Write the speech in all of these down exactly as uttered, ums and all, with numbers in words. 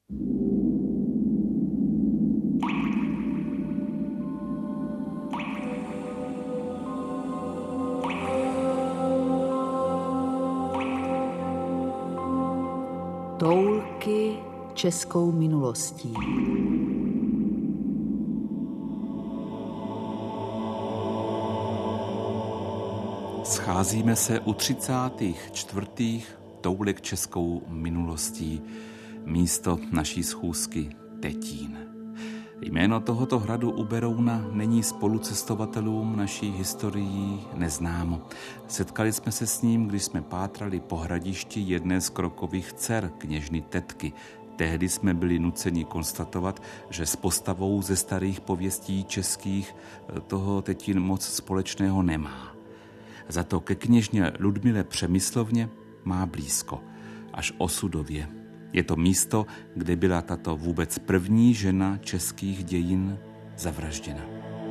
Toulky českou minulostí. Scházíme se u třicátých čtvrtých toulek českou minulostí. Místo naší schůzky Tetín. Jméno tohoto hradu u Berouna není spolucestovatelům naší historií neznámo. Setkali jsme se s ním, když jsme pátrali po hradišti jedné z Krokových dcer, kněžny Tetky. Tehdy jsme byli nuceni konstatovat, že s postavou ze starých pověstí českých toho Tetín moc společného nemá. Za to ke kněžně Ludmile Přemyslovně má blízko, až osudově. Je to místo, kde byla tato vůbec první žena českých dějin zavražděna.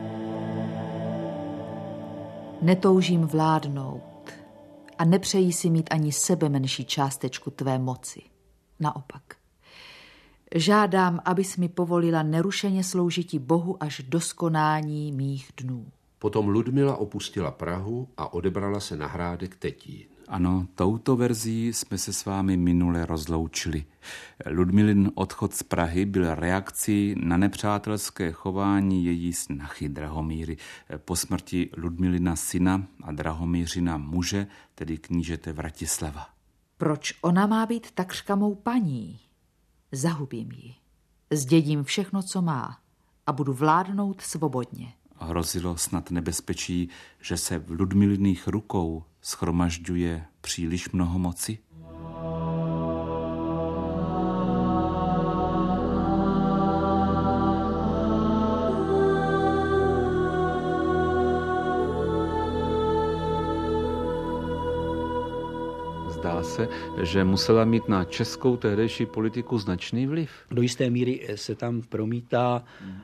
Netoužím vládnout a nepřeji si mít ani sebe menší částečku tvé moci. Naopak. Žádám, abys mi povolila nerušeně sloužiti Bohu až do skonání mých dnů. Potom Ludmila opustila Prahu a odebrala se na hrádek Tetín. Ano, touto verzí jsme se s vámi minule rozloučili. Ludmilin odchod z Prahy byl reakcí na nepřátelské chování její snachy Drahomíry. Po smrti Ludmilina syna a Drahomířina muže, tedy knížete Vratislava. Proč ona má být takřka mou paní? Zahubím ji. Zdědím všechno, co má a budu vládnout svobodně. Hrozilo snad nebezpečí, že se v Ludmiliných rukou shromažďuje příliš mnoho moci? Zdá se, že musela mít na českou tehdejší politiku značný vliv. Do jisté míry se tam promítá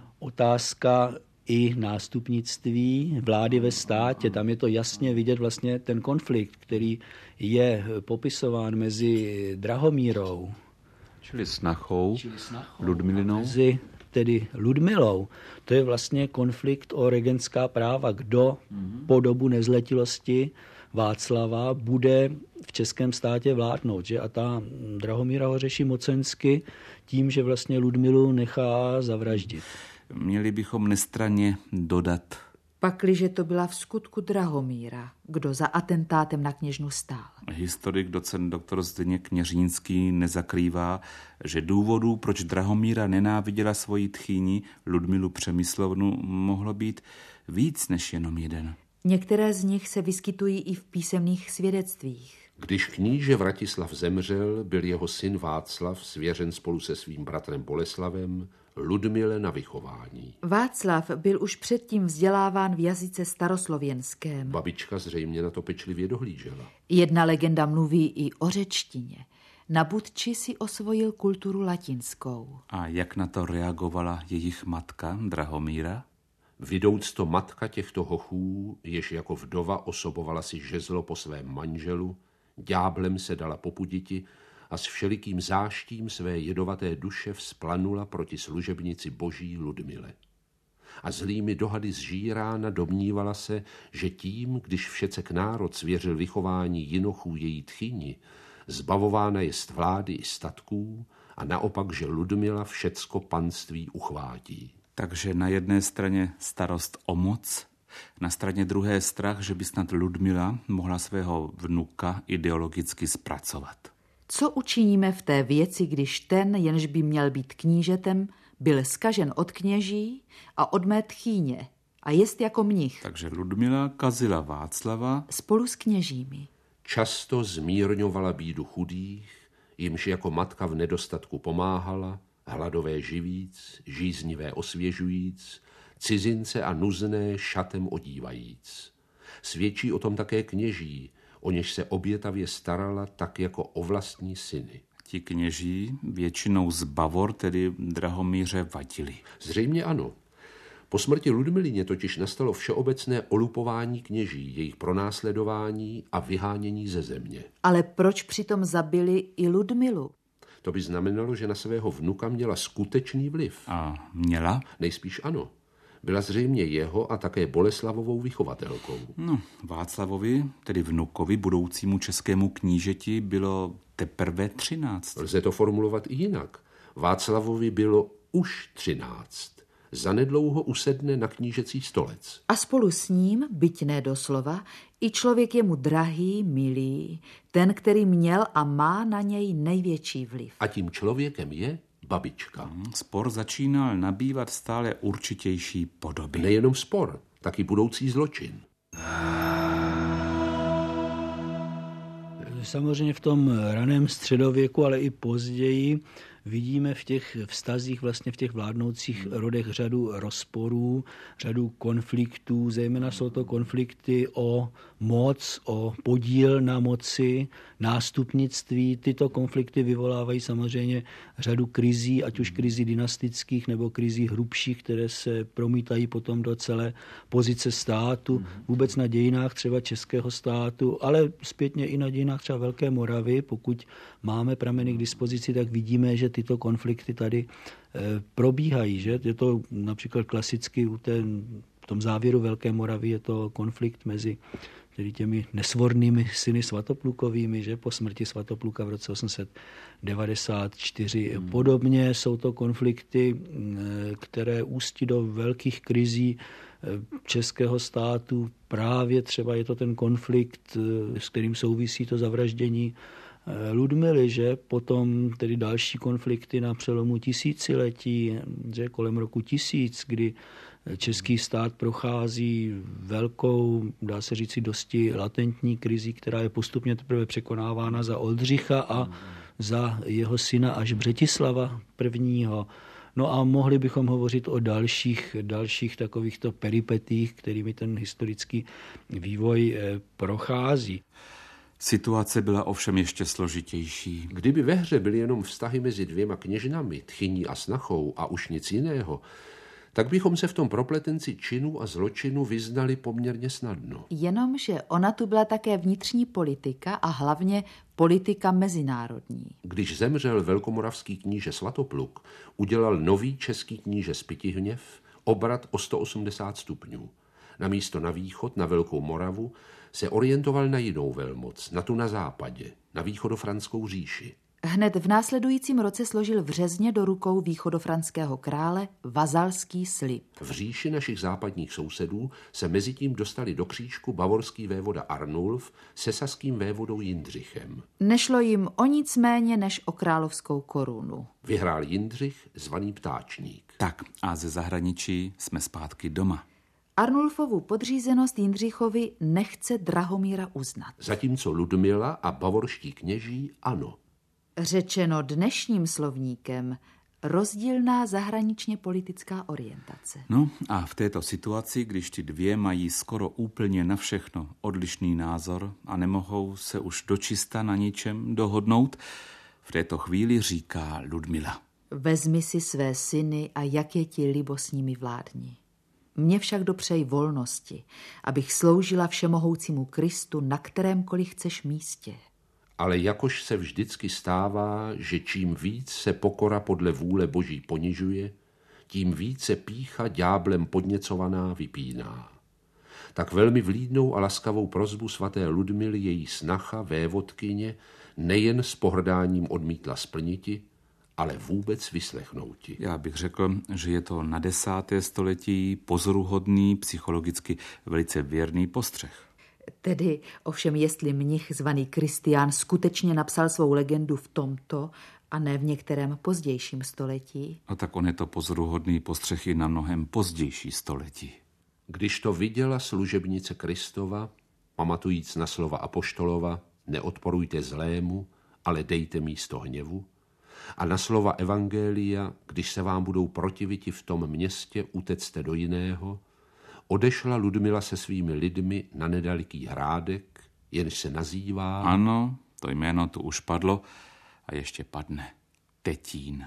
otázka i nástupnictví vlády ve státě. Tam je to jasně vidět vlastně ten konflikt, který je popisován mezi Drahomírou. Čili snachou, čili snachou Ludmilinou. Mezi tedy Ludmilou. To je vlastně konflikt o regentská práva. Kdo mm-hmm. po dobu nezletilosti Václava bude v českém státě vládnout. Že? A ta Drahomíra ho řeší mocensky tím, že vlastně Ludmilu nechá zavraždit. Měli bychom nestranně dodat. Pakliže to byla v skutku Drahomíra, kdo za atentátem na kněžnu stál. Historik docent doktor Zdeněk Kněřínský nezakrývá, že důvodů, proč Drahomíra nenáviděla svoji tchýni Ludmilu Přemyslovnu, mohlo být víc než jenom jeden. Některé z nich se vyskytují i v písemných svědectvích. Když kníže Vratislav zemřel, byl jeho syn Václav svěřen spolu se svým bratrem Boleslavem Ludmile na vychování. Václav byl už předtím vzděláván v jazyce staroslověnském. Babička zřejmě na to pečlivě dohlížela. Jedna legenda mluví i o řečtině. Na Budči si osvojil kulturu latinskou. A jak na to reagovala jejich matka Drahomíra? Vidouc to matka těchto hochů, jež jako vdova osobovala si žezlo po svém manželu, ďáblem se dala popuditi a s všelikým záštím své jedovaté duše vzplanula proti služebnici boží Ludmile. A zlými dohady zžírána domnívala se, že tím, když všecek národ svěřil vychování jinochů její tchyni, zbavována jest vlády i statků a naopak, že Ludmila všecko panství uchvátí. Takže na jedné straně starost o moc, na straně druhé strach, že by snad Ludmila mohla svého vnuka ideologicky zpracovat. Co učiníme v té věci, když ten, jenž by měl být knížetem, byl zkažen od kněží a od mé tchýně a jest jako mnich? Takže Ludmila kazila Václava spolu s kněžími. Často zmírňovala bídu chudých, jimž jako matka v nedostatku pomáhala, hladové živíc, žíznivé osvěžujíc, cizince a nuzné šatem odívajíc. Svědčí o tom také kněží, o něž se obětavě starala tak jako o vlastní syny. Ti kněží většinou z Bavor, tedy Drahomíře, vadili. Zřejmě ano. Po smrti Ludmilině totiž nastalo všeobecné olupování kněží, jejich pronásledování a vyhánění ze země. Ale proč přitom zabili i Ludmilu? To by znamenalo, že na svého vnuka měla skutečný vliv. A měla? Nejspíš ano. Byla zřejmě jeho a také Boleslavovou vychovatelkou. No, Václavovi, tedy vnukovi, budoucímu českému knížeti, bylo teprve třináct. Lze to formulovat i jinak. Václavovi bylo už třináct. Zanedlouho usedne na knížecí stolec. A spolu s ním, byť ne doslova, i člověk je mu drahý, milý, ten, který měl a má na něj největší vliv. A tím člověkem je babička. Spor začínal nabývat stále určitější podoby. Nejenom spor, taky budoucí zločin. Samozřejmě v tom raném středověku, ale i později vidíme v těch vztazích, vlastně v těch vládnoucích rodech řadu rozporů, řadu konfliktů, zejména jsou to konflikty o moc, o podíl na moci, nástupnictví. Tyto konflikty vyvolávají samozřejmě řadu krizí, ať už krizí dynastických nebo krizí hrubších, které se promítají potom do celé pozice státu, vůbec na dějinách třeba českého státu, ale zpětně i na dějinách třeba Velké Moravy. Pokud máme prameny k dispozici, tak vidíme, že tyto konflikty tady e, probíhají. Že? Je to například klasicky u té, v tom závěru Velké Moravy je to konflikt mezi tedy těmi nesvornými syny Svatoplukovými, že po smrti Svatopluka v roce osm set devadesát čtyři. Hmm. Podobně jsou to konflikty, které ústí do velkých krizí českého státu. Právě třeba je to ten konflikt, s kterým souvisí to zavraždění Ludmily, že potom tedy další konflikty na přelomu tisíciletí, že kolem roku tisíc, kdy český stát prochází velkou, dá se říci, dosti latentní krizi, která je postupně teprve překonávána za Oldřicha a za jeho syna až Břetislava prvního. No a mohli bychom hovořit o dalších, dalších takovýchto peripetích, kterými ten historický vývoj prochází. Situace byla ovšem ještě složitější. Kdyby ve hře byly jenom vztahy mezi dvěma kněžnami, tchyní a snachou a už nic jiného, tak bychom se v tom propletenci činu a zločinu vyznali poměrně snadno. Jenomže ona tu byla také vnitřní politika a hlavně politika mezinárodní. Když zemřel velkomoravský kníže Svatopluk, udělal nový český kníže Spytihněv obrat o sto osmdesát stupňů. Namísto na východ, na Velkou Moravu, se orientoval na jinou velmoc, na tu na západě, na východofranskou říši. Hned v následujícím roce složil v Řezně do rukou východofranského krále vazalský slib. V říši našich západních sousedů se mezitím dostali do křížku bavorský vévoda Arnulf se saským vévodou Jindřichem. Nešlo jim o nic méně než o královskou korunu. Vyhrál Jindřich, zvaný Ptáčník. Tak a ze zahraničí jsme zpátky doma. Arnulfovu podřízenost Jindřichovi nechce Drahomíra uznat. Zatímco Ludmila a bavorští kněží ano. Řečeno dnešním slovníkem, rozdílná zahraničně politická orientace. No a v této situaci, když ty dvě mají skoro úplně na všechno odlišný názor a nemohou se už dočista na ničem dohodnout, v této chvíli říká Ludmila. Vezmi si své syny a jak je ti libo s nimi vládni. Mně však dopřej volnosti, abych sloužila všemohoucímu Kristu na kterémkoliv chceš místě. Ale jakož se vždycky stává, že čím víc se pokora podle vůle Boží ponižuje, tím více pýcha ďáblem podněcovaná vypíná. Tak velmi vlídnou a laskavou prosbu svaté Ludmily její snacha, vévodkyně, nejen s pohrdáním odmítla splniti, ale vůbec vyslechnouti. Já bych řekl, že je to na desáté století pozoruhodný, psychologicky velice věrný postřeh. Tedy ovšem, jestli mnich zvaný Kristián skutečně napsal svou legendu v tomto a ne v některém pozdějším století. No tak on je to pozoruhodný postřeh i na mnohem pozdější století. Když to viděla služebnice Kristova, pamatujíc na slova apoštolova, neodporujte zlému, ale dejte místo hněvu, a na slova evangelia, když se vám budou protiviti v tom městě, utecte do jiného, odešla Ludmila se svými lidmi na nedaleký hrádek, jenž se nazývá... Ano, to jméno tu už padlo a ještě padne. Tetín.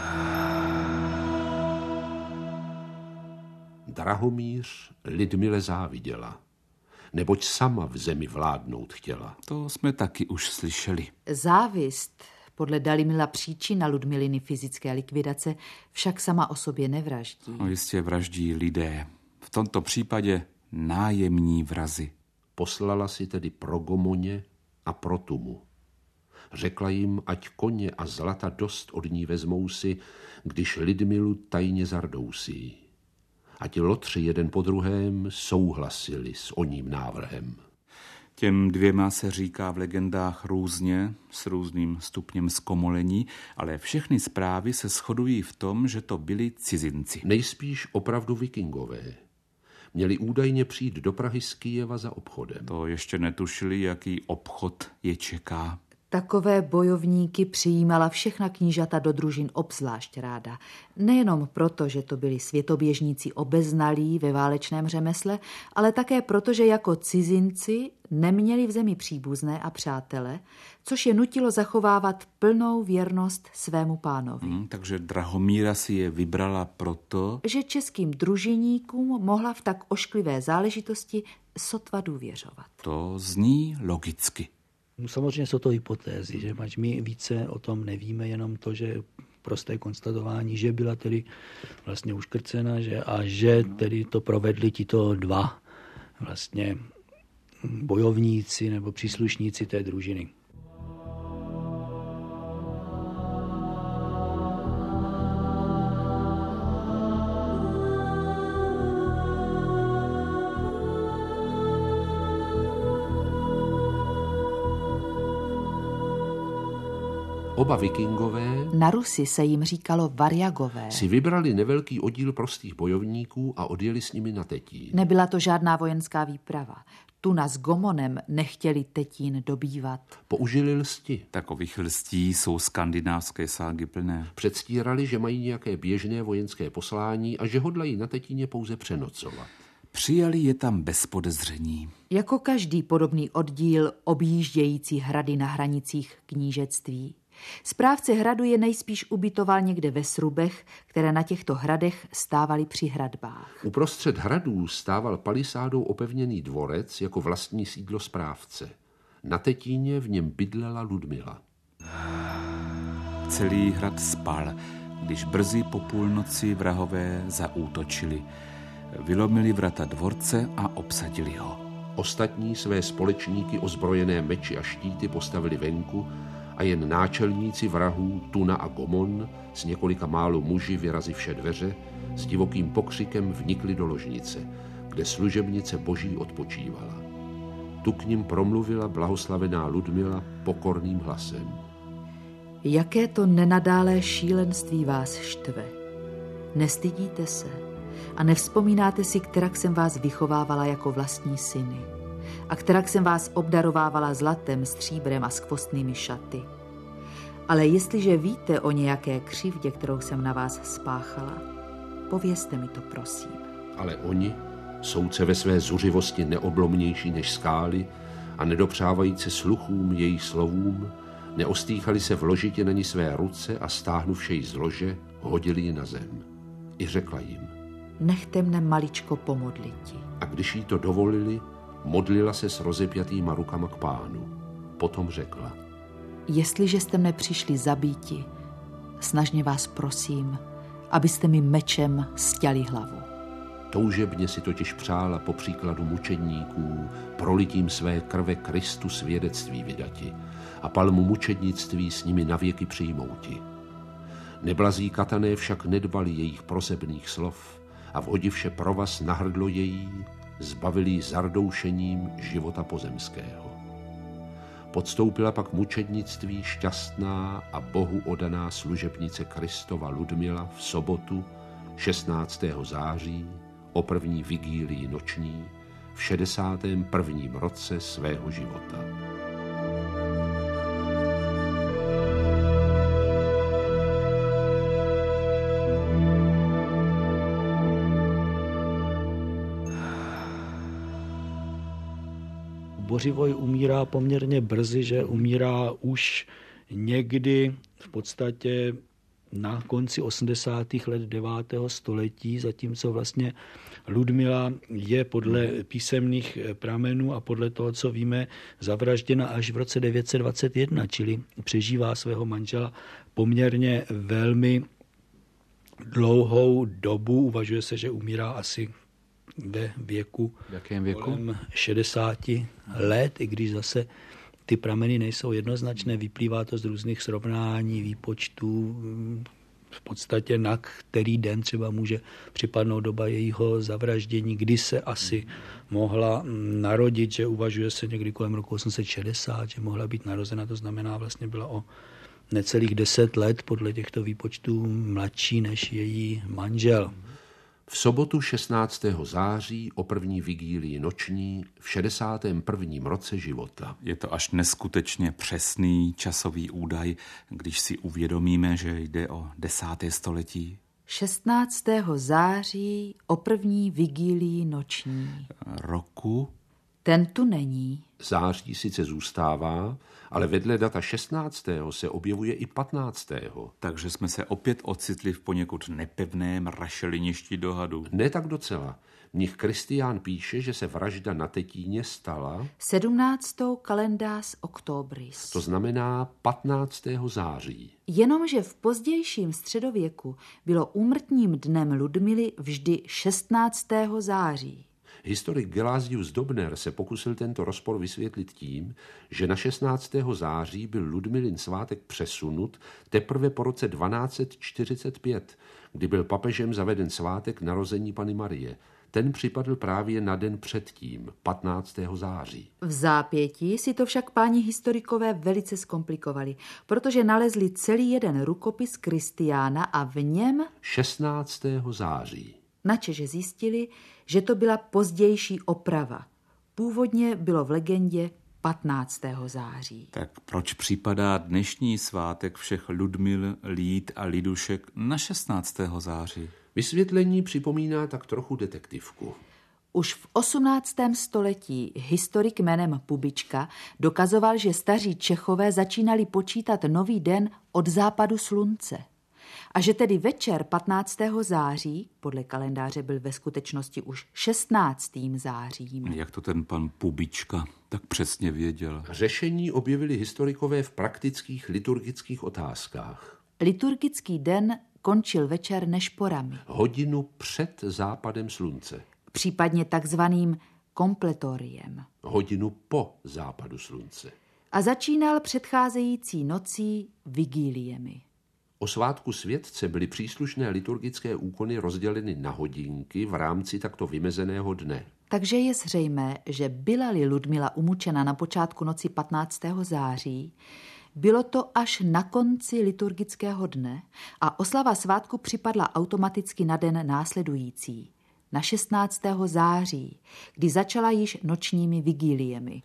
Drahomíř Lidmile záviděla, neboť sama v zemi vládnout chtěla. To jsme taky už slyšeli. Závist Podle Dalimila příčina Ludmiliny fyzické likvidace však sama o sobě nevraždí. No jistě vraždí lidé. V tomto případě nájemní vrazi. Poslala si tedy pro Gomoně a pro Tumu. Řekla jim, ať koně a zlata dost od ní vezmou si, když Lidmilu tajně zardousí. Ať lotři jeden po druhém souhlasili s oním návrhem. Těm dvěma se říká v legendách různě, s různým stupněm zkomolení, ale všechny zprávy se shodují v tom, že to byli cizinci. Nejspíš opravdu vikingové. Měli údajně přijít do Prahy z Kyjeva za obchodem. To ještě netušili, jaký obchod je čeká. Takové bojovníky přijímala všechna knížata do družin obzvlášť ráda. Nejenom proto, že to byli světoběžníci obeznalí ve válečném řemesle, ale také proto, že jako cizinci neměli v zemi příbuzné a přátele, což je nutilo zachovávat plnou věrnost svému pánovi. Hmm, takže Drahomíra si je vybrala proto, že českým družiníkům mohla v tak ošklivé záležitosti sotva důvěřovat. To zní logicky. Samozřejmě jsou to hypotézy, že mač my více o tom nevíme, jenom to, že prosté konstatování, že byla tedy vlastně uškrcena, že a že tedy to provedli tito dva vlastně bojovníci nebo příslušníci té družiny. Oba vikingové, na Rusi se jim říkalo Varjagové, si vybrali nevelký oddíl prostých bojovníků a odjeli s nimi na Tetín. Nebyla to žádná vojenská výprava. Tuna s Gomonem nechtěli Tetín dobývat. Použili lsti. Takových lstí jsou skandinávské ságy plné. Předstírali, že mají nějaké běžné vojenské poslání a že hodlají na Tetíně pouze přenocovat. Přijali je tam bez podezření. Jako každý podobný oddíl objíždějící hrady na hranicích knížectví. Správce hradu je nejspíš ubytoval někde ve srubech, které na těchto hradech stávaly při hradbách. Uprostřed hradů stával palisádou opevněný dvorec jako vlastní sídlo správce. Na Tetíně v něm bydlela Ludmila. Celý hrad spal, když brzy po půlnoci vrahové zaútočili. Vylomili vrata dvorce a obsadili ho. Ostatní své společníky ozbrojené meči a štíty postavili venku a jen náčelníci vrahů Tuna a Gomon s několika málo muži vyrazivše dveře s divokým pokřikem vnikli do ložnice, kde služebnice boží odpočívala. Tu k nim promluvila blahoslavená Ludmila pokorným hlasem. Jaké to nenadálé šílenství vás štve. Nestydíte se a nevzpomínáte si, kterak jsem vás vychovávala jako vlastní syny a kterak jsem vás obdarovávala zlatem, stříbrem a skvostnými šaty. Ale jestliže víte o nějaké křivdě, kterou jsem na vás spáchala, povězte mi to, prosím. Ale oni, soudce ve své zuřivosti neoblomnější než skály a nedopřávající sluchům jejich slovům, neostýchali se vložitě na ní své ruce a stáhnuvše ji z lože, hodili ji na zem. I řekla jim: Nechte mne maličko pomodliti. A když jí to dovolili, modlila se s rozepjatýma rukama k Pánu. Potom řekla: Jestliže jste mne přišli zabíti, snažně vás prosím, abyste mi mečem sťali hlavu. Toužebně si totiž přála po příkladu mučedníků prolitím své krve Kristu svědectví vydati a palmu mučednictví s nimi navěky přijmouti. Neblazí katané však nedbali jejich prosebných slov a vhodivše provaz na hrdlo její, zbavili ji zardoušením života pozemského. Podstoupila pak mučednictví šťastná a Bohu odaná služebnice Kristova Ludmila v sobotu šestnáctého září o první vigílii noční v šedesátém prvním roce svého života. Bořivoj umírá poměrně brzy, že umírá už někdy v podstatě na konci osmdesátých let devátého století, zatímco vlastně Ludmila je podle písemných pramenů a podle toho, co víme, zavražděna až v roce devět set dvacet jedna, čili přežívá svého manžela poměrně velmi dlouhou dobu. Uvažuje se, že umírá asi ve věku, věku? kolem šedesáti let, i když zase ty prameny nejsou jednoznačné, vyplývá to z různých srovnání, výpočtů, v podstatě na který den třeba může připadnout doba jejího zavraždění, kdy se asi mohla narodit, že uvažuje se někdy kolem roku osm set šedesát, že mohla být narozena, to znamená vlastně byla o necelých deset let podle těchto výpočtů mladší než její manžel. V sobotu šestnáctého září o první vigílii noční v šedesátém prvním roce života. Je to až neskutečně přesný časový údaj, když si uvědomíme, že jde o desáté století. šestnáctého září o první vigílii noční. Roku? Ten tu není. Září sice zůstává, ale vedle data šestnáctého se objevuje i patnáctého Takže jsme se opět ocitli v poněkud nepevném rašeliništi dohadu. Ne tak docela. Mnich Kristián píše, že se vražda na Tetíně stala sedmnáctého kalendář oktobris. To znamená patnáctého září. Jenomže v pozdějším středověku bylo úmrtním dnem Ludmily vždy šestnáctého září. Historik Gelasius Dobner se pokusil tento rozpor vysvětlit tím, že na šestnáctého září byl Ludmilin svátek přesunut teprve po roce dvanáct set čtyřicet pět, kdy byl papežem zaveden svátek narození Panny Marie. Ten připadl právě na den předtím, patnáctého září. V zápětí si to však páni historikové velice zkomplikovali, protože nalezli celý jeden rukopis Kristiána a v něm šestnáctého září. načeže zjistili, že to byla pozdější oprava. Původně bylo v legendě patnáctého září. Tak proč připadá dnešní svátek všech Ludmil, Lít a Lidušek na šestnáctého září? Vysvětlení připomíná tak trochu detektivku. Už v osmnáctém století historik jménem Pubička dokazoval, že staří Čechové začínali počítat nový den od západu slunce. A že tedy večer patnáctého září, podle kalendáře byl ve skutečnosti už šestnáctým zářím. Jak to ten pan Pubička tak přesně věděl? Řešení objevili historikové v praktických liturgických otázkách. Liturgický den končil večer nešporami. Hodinu před západem slunce. Případně takzvaným kompletoriem. Hodinu po západu slunce. A začínal předcházející nocí vigíliemi. O svátku světce byly příslušné liturgické úkony rozděleny na hodinky v rámci takto vymezeného dne. Takže je zřejmé, že byla-li Ludmila umučena na počátku noci patnáctého září, bylo to až na konci liturgického dne a oslava svátku připadla automaticky na den následující, na šestnáctého září, kdy začala již nočními vigíliemi.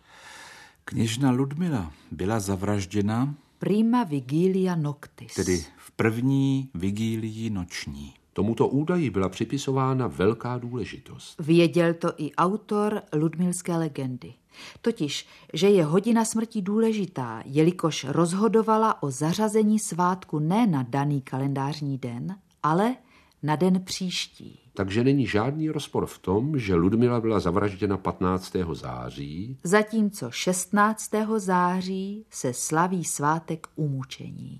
Kněžna Ludmila byla zavražděna Prima vigilia noctis. tedy v první vigílii noční. Tomuto údaji byla připisována velká důležitost. Věděl to i autor Ludmilské legendy. Totiž, že je hodina smrti důležitá, jelikož rozhodovala o zařazení svátku ne na daný kalendářní den, ale na den příští. Takže není žádný rozpor v tom, že Ludmila byla zavražděna patnáctého září, Zatímco šestnáctého září se slaví svátek umučení.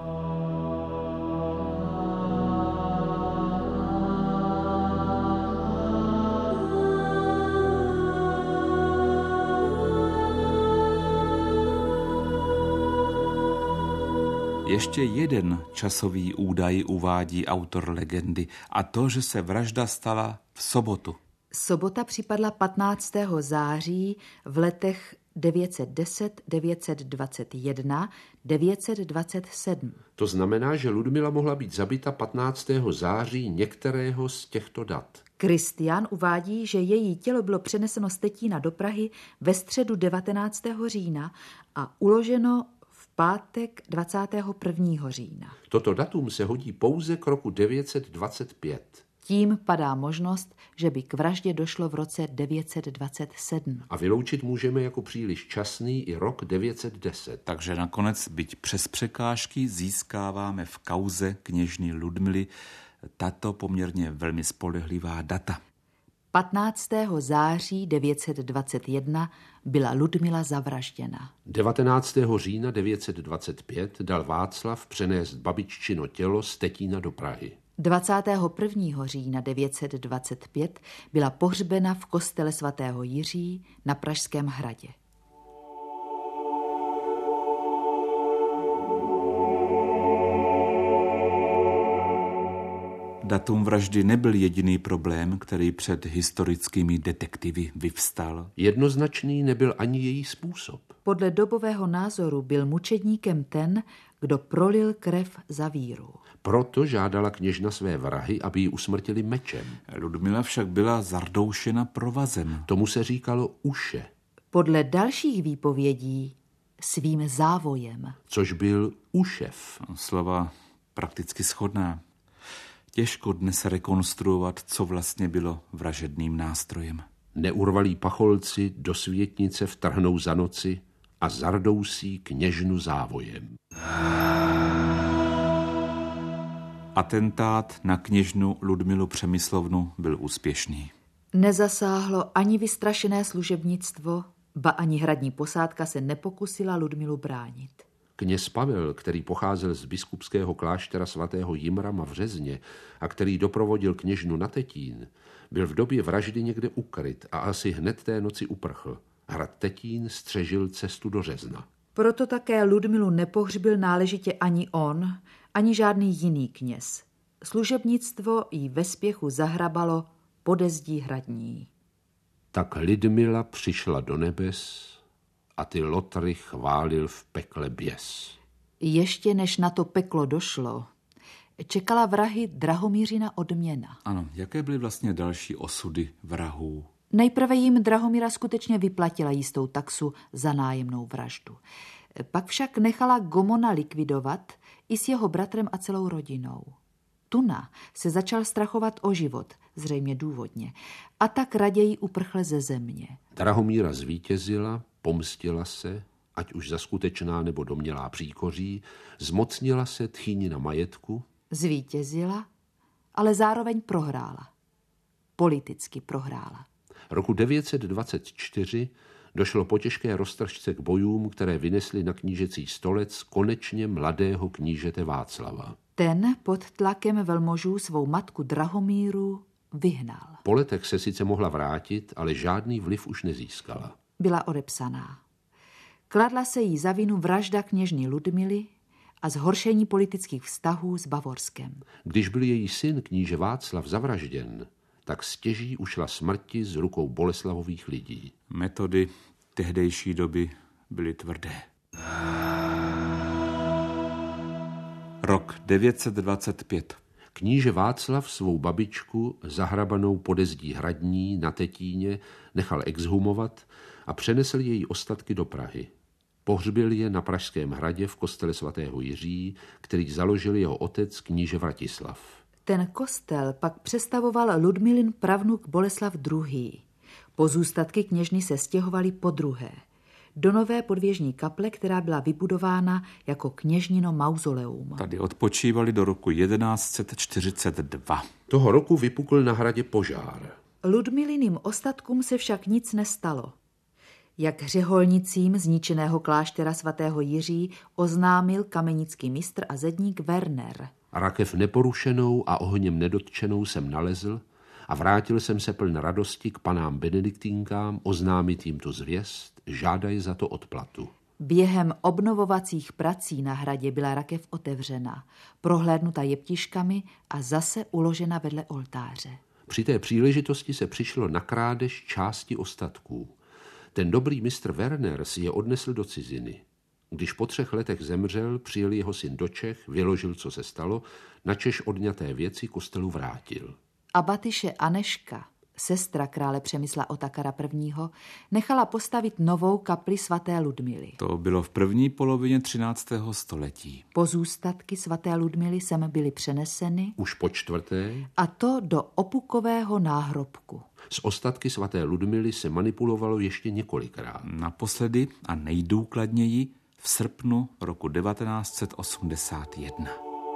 Ještě jeden časový údaj uvádí autor legendy, a to, že se vražda stala v sobotu. Sobota připadla patnáctého září v letech devět set deset, devět set dvacet jedna, devět set dvacet sedm. To znamená, že Ludmila mohla být zabita patnáctého září některého z těchto dat. Kristián uvádí, že její tělo bylo přeneseno z Tetína do Prahy ve středu devatenáctého října a uloženo v pátek dvacátého prvního října. Toto datum se hodí pouze k roku devět set dvacet pět. Tím padá možnost, že by k vraždě došlo v roce devět set dvacet sedm. A vyloučit můžeme jako příliš časný i rok devět set deset. Takže nakonec, byť přes překážky, získáváme v kauze kněžny Ludmily tato poměrně velmi spolehlivá data. patnáctého září devět set dvacet jedna byla Ludmila zavražděna. devatenáctého října devět set dvacet pět dal Václav přenést babiččino tělo z Tetína do Prahy. dvacátého prvního října devět set dvacet pět byla pohřbena v kostele svatého Jiří na Pražském hradě. Datum vraždy nebyl jediný problém, který před historickými detektivy vyvstal. Jednoznačný nebyl ani její způsob. Podle dobového názoru byl mučedníkem ten, kdo prolil krev za víru. Proto žádala kněžna své vrahy, aby ji usmrtili mečem. Ludmila však byla zardoušena provazem. Tomu se říkalo uše. Podle dalších výpovědí svým závojem. Což byl ušev. Slova prakticky shodná. Těžko dnes rekonstruovat, co vlastně bylo vražedným nástrojem. Neurvalí pacholci do světnice vtrhnou za noci a zardousí kněžnu závojem. Atentát na kněžnu Ludmilu Přemyslovnu byl úspěšný. Nezasáhlo ani vystrašené služebnictvo, ba ani hradní posádka se nepokusila Ludmilu bránit. Kněz Pavel, který pocházel z biskupského kláštera svatého Jimrama v Řezně a který doprovodil kněžnu na Tetín, byl v době vraždy někde ukryt a asi hned té noci uprchl. Hrad Tetín střežil cestu do Řezna. Proto také Ludmilu nepohřbil náležitě ani on, ani žádný jiný kněz. Služebnictvo jí ve spěchu zahrabalo pode zdí hradní. Tak Lidmila přišla do nebes a ty lotry chválil v pekle běs. Ještě než na to peklo došlo, čekala vrahy Drahomířina odměna. Ano, jaké byly vlastně další osudy vrahů? Nejprve jim Drahomíra skutečně vyplatila jistou taxu za nájemnou vraždu. Pak však nechala Gomona likvidovat i s jeho bratrem a celou rodinou. Tuna se začal strachovat o život, zřejmě důvodně, a tak raději uprchl ze země. Drahomíra zvítězila, pomstila se, ať už za skutečná nebo domnělá příkoří, zmocnila se tchýnina majetku. Zvítězila, ale zároveň prohrála. Politicky prohrála. Roku devět set dvacet čtyři došlo po těžké roztržce k bojům, které vynesly na knížecí stolec konečně mladého knížete Václava. Ten pod tlakem velmožů svou matku Drahomíru vyhnal. Po letech se sice mohla vrátit, ale žádný vliv už nezískala. Byla odepsaná. Kladla se jí za vinu vražda kněžny Ludmily a zhoršení politických vztahů s Bavorskem. Když byl její syn kníže Václav zavražděn, tak stěží ušla smrti z rukou Boleslavových lidí. Metody tehdejší doby byly tvrdé. Rok devět set dvacet pět. Kníže Václav svou babičku, zahrabanou pode zdí hradní na Tetíně, nechal exhumovat a přenesl její ostatky do Prahy. Pohřbil je na Pražském hradě v kostele svatého Jiří, který založil jeho otec kníže Vratislav. Ten kostel pak přestavoval Ludmilin pravnuk Boleslav druhý. Pozůstatky kněžny se stěhovaly po druhé. Do nové podvěžní kaple, která byla vybudována jako kněžnino mauzoleum. Tady odpočívali do roku jedenáct set čtyřicet dva. Toho roku vypukl na hradě požár. Ludmiliným ostatkům se však nic nestalo. Jak řeholnicím zničeného kláštera svatého Jiří oznámil kamenický mistr a zedník Werner. Rakev neporušenou a ohněm nedotčenou jsem nalezl a vrátil jsem se pln radosti k panám benediktínkám oznámit jim tu zvěst, žádají za to odplatu. Během obnovovacích prací na hradě byla rakev otevřena, prohlédnuta jeptiškami a zase uložena vedle oltáře. Při té příležitosti se přišlo na krádež části ostatků. Ten dobrý mistr Werner si je odnesl do ciziny. Když po třech letech zemřel, přijel jeho syn do Čech, vyložil, co se stalo, načež odňaté věci kostelu vrátil. Abatyše Aneška sestra krále Přemysla Otakara I., nechala postavit novou kapli svaté Ludmily. To bylo v první polovině třináctého století. Pozůstatky svaté Ludmily sem byly přeneseny Už po čtvrté. A to do opukového náhrobku. S ostatky svaté Ludmily se manipulovalo ještě několikrát. Naposledy a nejdůkladněji v srpnu roku devatenáct set osmdesát jedna.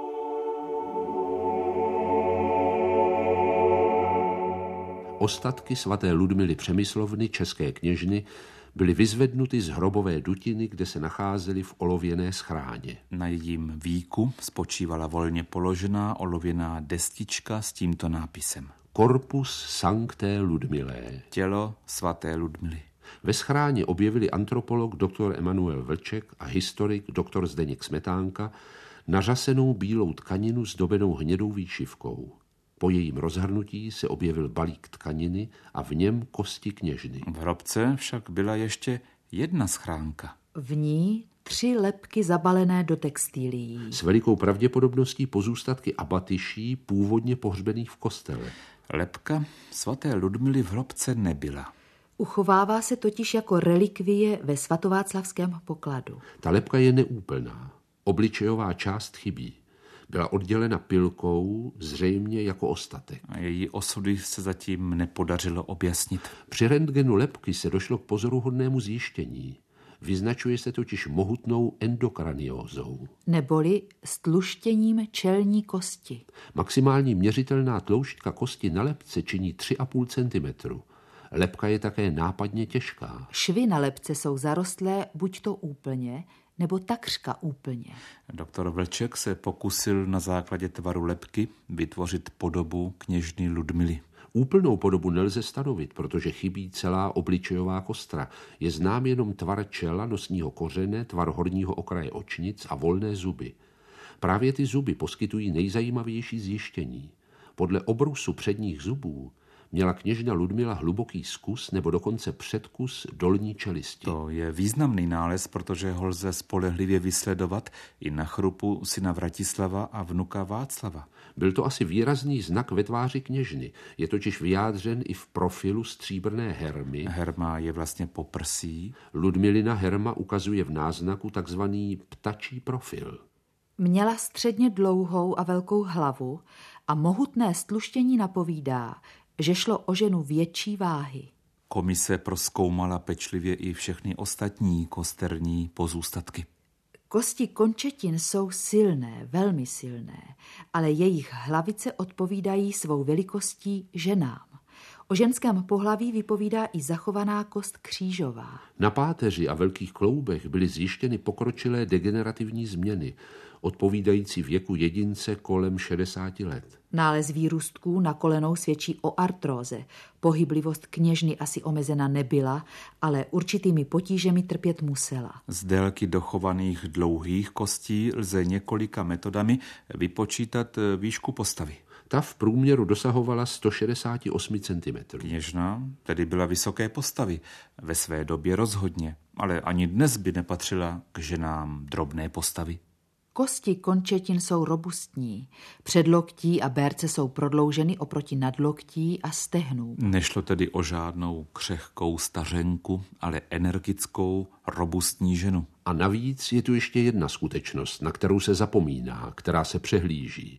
Ostatky svaté Ludmily Přemyslovny, české kněžny, byly vyzvednuty z hrobové dutiny, kde se nacházely v olověné schráně. Na jejím víku spočívala volně položená olověná destička s tímto nápisem. Corpus Sancté Ludmilé. Tělo svaté Ludmily. Ve schráně objevili antropolog doktor Emanuel Vlček a historik doktor Zdeněk Smetánka nařasenou bílou tkaninu zdobenou hnědou výšivkou. Po jejím rozhrnutí se objevil balík tkaniny a v něm kosti kněžny. V hrobce však byla ještě jedna schránka. V ní tři lebky zabalené do textilií. S velikou pravděpodobností pozůstatky abatyší původně pohřbených v kostele. Lebka svaté Ludmily v hrobce nebyla. Uchovává se totiž jako relikvie ve svatováclavském pokladu. Ta lebka je neúplná. Obličejová část chybí. Byla oddělena pilkou, zřejmě jako ostatek. A její osudy se zatím nepodařilo objasnit. Při rentgenu lebky se došlo k pozoruhodnému zjištění. Vyznačuje se totiž mohutnou endokraniózou. Neboli stluštěním čelní kosti. Maximální měřitelná tloušťka kosti na lebce činí tři a půl centimetru. Lebka je také nápadně těžká. Švy na lebce jsou zarostlé buď to úplně, nebo takřka úplně. Doktor Vlček se pokusil na základě tvaru lebky vytvořit podobu kněžny Ludmily. Úplnou podobu nelze stanovit, protože chybí celá obličejová kostra. Je znám jenom tvar čela, nosního kořene, tvar horního okraje očnic a volné zuby. Právě ty zuby poskytují nejzajímavější zjištění. Podle obrusu předních zubů měla kněžna Ludmila hluboký zkus nebo dokonce předkus dolní čelisti. To je významný nález, protože ho lze spolehlivě vysledovat i na chrupu syna Vratislava a vnuka Václava. Byl to asi výrazný znak ve tváři kněžny. Je totiž vyjádřen i v profilu stříbrné hermy. Herma je vlastně poprsí. Ludmilina herma ukazuje v náznaku takzvaný ptačí profil. Měla středně dlouhou a velkou hlavu a mohutné stluštění napovídá, že šlo o ženu větší váhy. Komise prozkoumala pečlivě i všechny ostatní kosterní pozůstatky. Kosti končetin jsou silné, velmi silné, ale jejich hlavice odpovídají svou velikostí ženám. O ženském pohlaví vypovídá i zachovaná kost křížová. Na páteři a velkých kloubech byly zjištěny pokročilé degenerativní změny, odpovídající věku jedince kolem šedesáti let. Nález výrůstků na kolenou svědčí o artróze. Pohyblivost kněžny asi omezena nebyla, ale určitými potížemi trpět musela. Z délky dochovaných dlouhých kostí lze několika metodami vypočítat výšku postavy. Ta v průměru dosahovala sto šedesát osm centimetrů. Kněžna tedy byla vysoké postavy, ve své době rozhodně, ale ani dnes by nepatřila k ženám drobné postavy. Kosti končetin jsou robustní. Předloktí a berce jsou prodlouženy oproti nadloktí a stehnů. Nešlo tedy o žádnou křehkou stařenku, ale energickou, robustní ženu. A navíc je tu ještě jedna skutečnost, na kterou se zapomíná, která se přehlíží.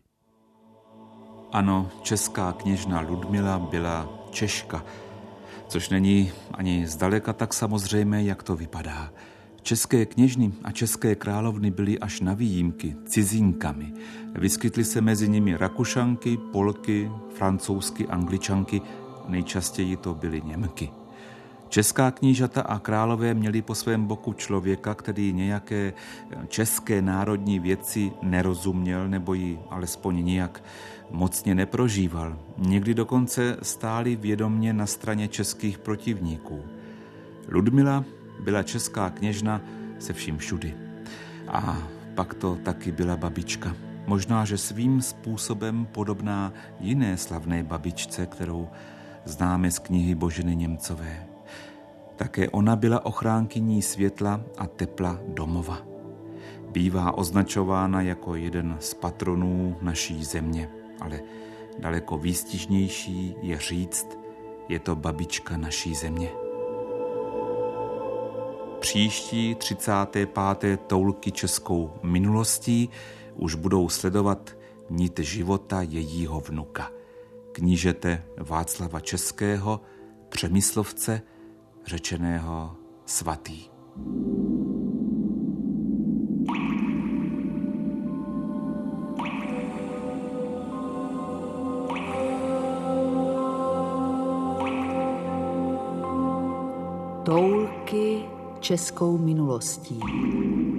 Ano, česká kněžna Ludmila byla Češka, což není ani zdaleka tak samozřejmé, jak to vypadá. České kněžny a české královny byly až na výjimky cizinkami. Vyskytly se mezi nimi Rakušanky, Polky, Francouzsky, Angličanky, nejčastěji to byly Němky. Česká knížata a králové měli po svém boku člověka, který nějaké české národní věci nerozuměl nebo ji alespoň nijak mocně neprožíval. Někdy dokonce stáli vědomně na straně českých protivníků. Ludmila byla česká kněžna se vším všudy. A pak to taky byla babička. Možná, že svým způsobem podobná jiné slavné babičce, kterou známe z knihy Boženy Němcové. Také ona byla ochránkyní světla a tepla domova. Bývá označována jako jeden z patronů naší země, ale daleko výstižnější je říct, je to babička naší země. Příští třicáté páté toulky českou minulostí už budou sledovat nit života jejího vnuka, knížete Václava Českého, Přemyslovce, řečeného svatý. Toulky českou minulostí.